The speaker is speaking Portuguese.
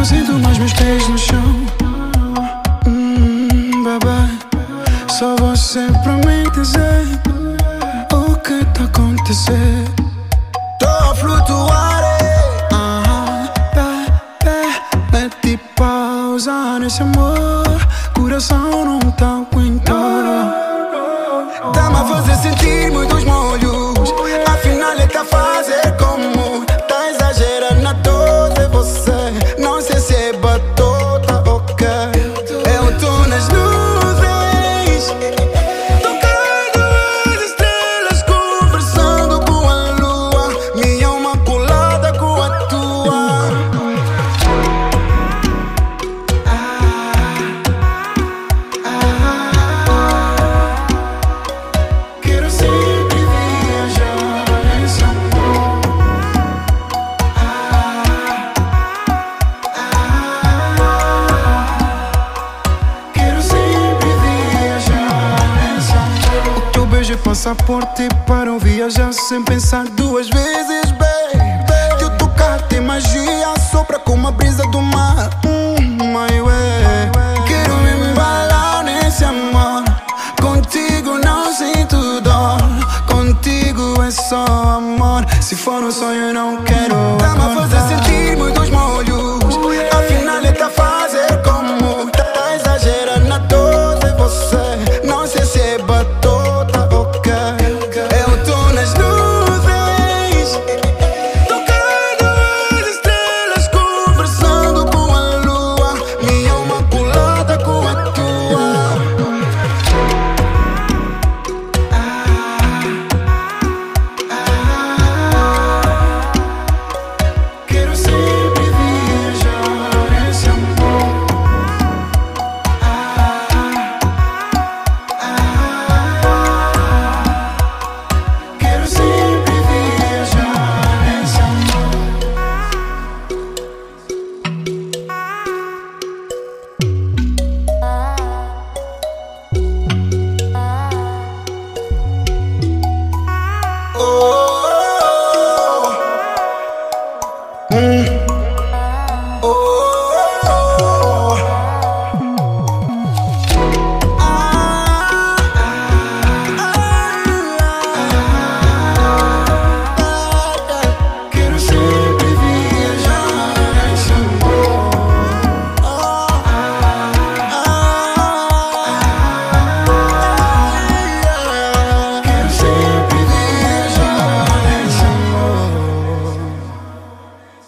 não sinto mais meus pés no chão. Bebê, só você pra me dizer o que tá acontecendo. Tô a flutuar, Mete pausa nesse amor, coração não tá aguentando. Tá-me a fazer sentir muitos molhos. Afinal é tá a fazer como tá exagerando na dose. Você não sei se é batota ou quê. Eu tô nas nuvens, tocando as estrelas, conversando com a lua. Minha alma colada com a tua. Quero sempre viajar nesse amor. Quero sempre viajar nesse amor. O teu beijo é passaporte para eu viajar sem pensar duas vezes, baby. Teu tocar tem magia, só pra